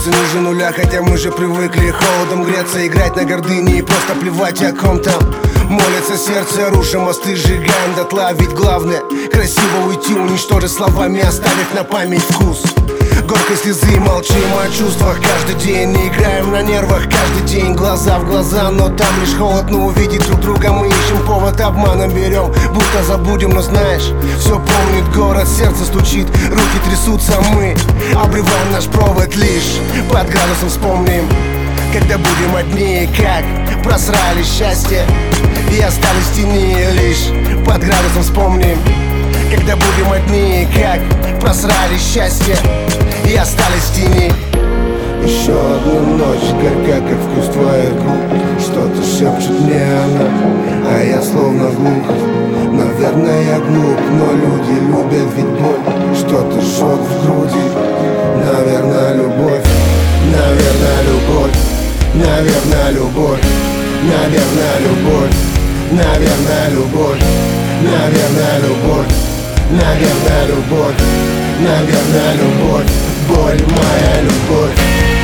сердце ниже нуля, хотя мы же привыкли холодом греться, играть на гордыне и просто плевать о ком там. Молится сердце, рушим мосты, сжигаем дотла. Ведь главное красиво уйти, уничтожить словами, оставив на память вкус. Горькой слезы, молчим о чувствах каждый день, не играем на нервах каждый день. Глаза в глаза, но там лишь холод, но увидеть друг друга мы ищем повод, обманом берем, будто забудем. Но знаешь, все помнит город, сердце стучит, руки трясутся, мы обрываем наш провод лишь под градусом. Вспомним, когда будем одни, как просрали счастье и остались в тени. Лишь под градусом вспомним, когда будем одни, как просрали счастье и остались в тени. Еще одна ночь, горька, как вкус твоих губ. Что-то шепчет мне она, а я словно глух. Наверное, я глуп, но люди любят ведь боль. Что-то жжет в груди. Наверное, любовь, наверное, любовь, наверное, любовь, наверное, любовь, наверное, любовь, наверное, любовь, наверное, любовь, наверное, любовь, боль моя любовь.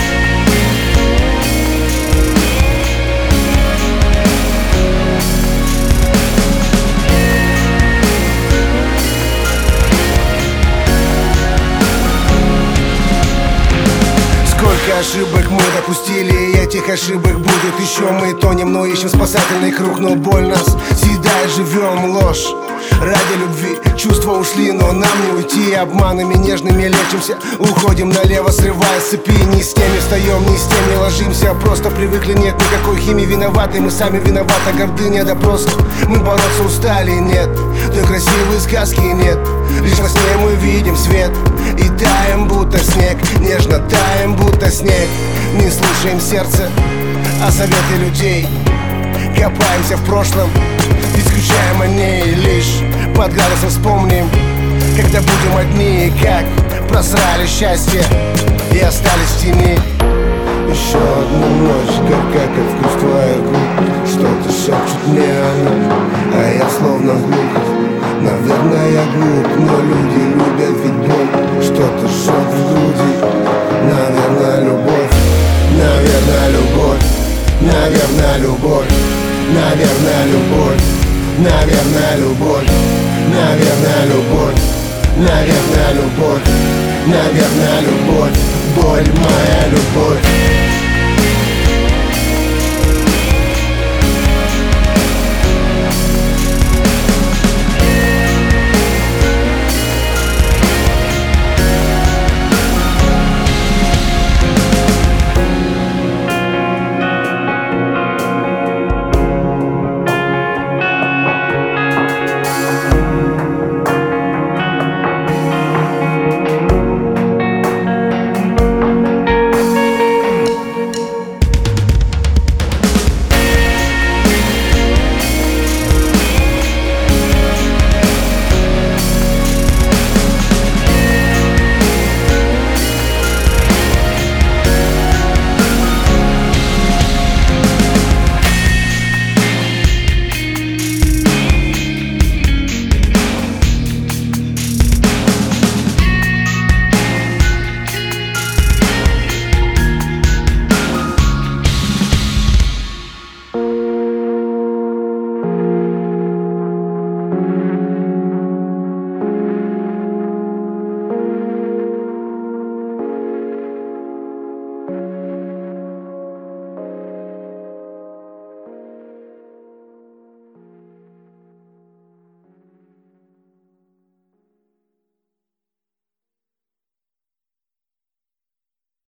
Сколько ошибок мы допустили, и этих ошибок будет еще. Мы тонем, но ищем спасательный круг, но боль нас съедает, живем ложь. Ради любви чувства ушли, но нам не уйти. Обманами нежными лечимся, уходим налево, срывая с цепи. Не с теми встаем, не с теми ложимся. Просто привыкли, нет никакой химии. Виноваты, мы сами виноваты, гордыня да просто. Мы бороться устали, нет той красивой сказки нет. Лишь во сне мы видим свет и таем, будто снег. Нежно таем, будто снег. Не слушаем сердце, а советы людей. Копаемся в прошлом, ведь скучаем о ней. Лишь под градусом вспомним, когда будем одни, как просрали счастье и остались в тени. Еще одна ночь, горька, как вкус твоих губ. Что-то шепчет мне она, а я словно глух. Наверное, я глуп, но люди любят ведь боль. Что-то жжет в груди. Наверное, любовь, наверное, любовь, наверное, любовь, наверное, любовь, наверное, любовь, наверное, любовь, наверное, любовь, наверное, любовь, боль моя любовь.